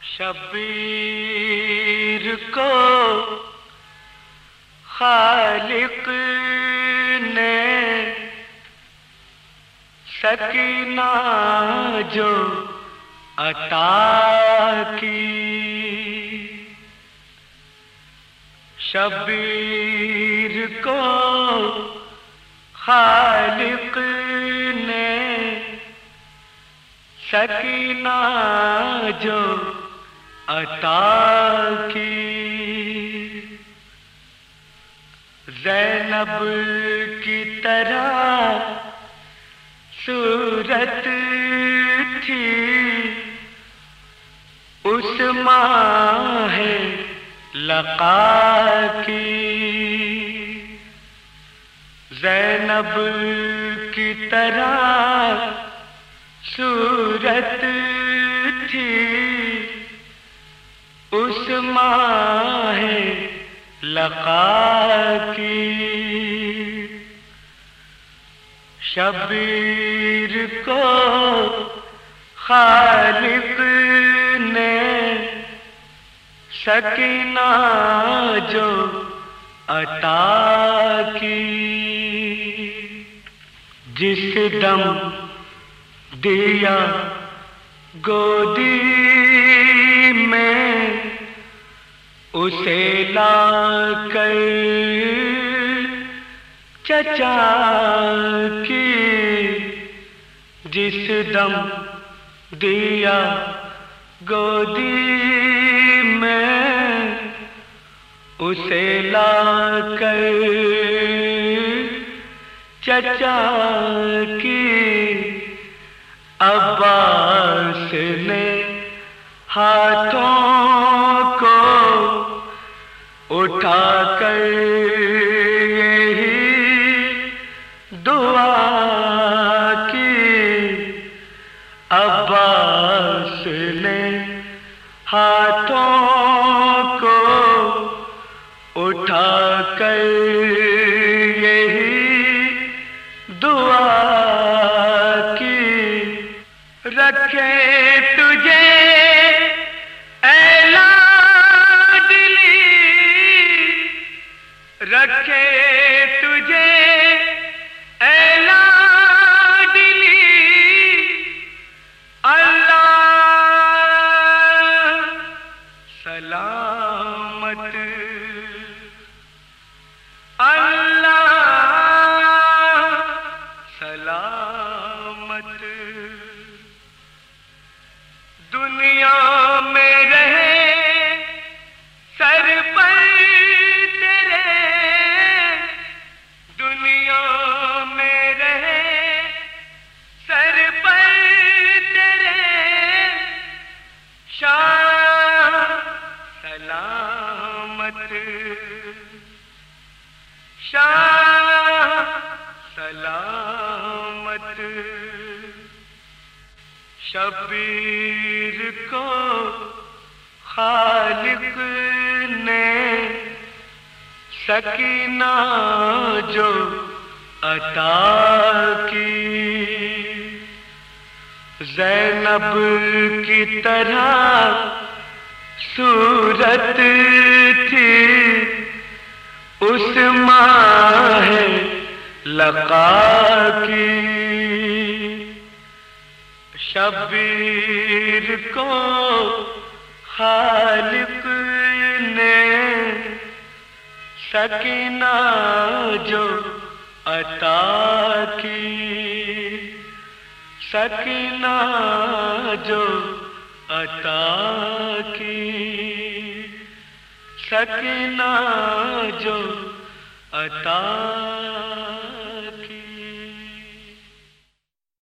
شبیر کو خالق نے سکینہ جو عطا کی، شبیر کو خالق نے سکینہ جو عطا کی، زینب کی طرح صورت تھی اس ماہ لقا کی، زینب کی طرح صورت تھی اس ماہ لقا کی، شبیر کو خالق نے سکینہ جو عطا کی، جس دم دیا گودی میں اسے لا کر چچا کی، جس دم دیا گودی میں اسے لا کر چچا کی، عباس نے ہاتھوں کو اٹھا کر یہی دعا کی، عباس نے ہاتھوں کو اٹھا کر یہی دعا کی، رکھے تجھے اے لاڈلی، رکھے تجھے اے لاڈلی، اللہ سلامت، اللہ سلامت، دنیا میں رہے سر پر تیرے، دنیا میں رہے سر پر تیرے، شاہ سلامت، شاہ سلامت، شبیر کو خالق نے سکینہ جو عطا کی، زینب کی طرح صورت تھی اس ماہ لقا کی، شبیر کو خالق نے سکینہ جو عطا کی، سکینہ جو عطا کی، سکینہ جو عطا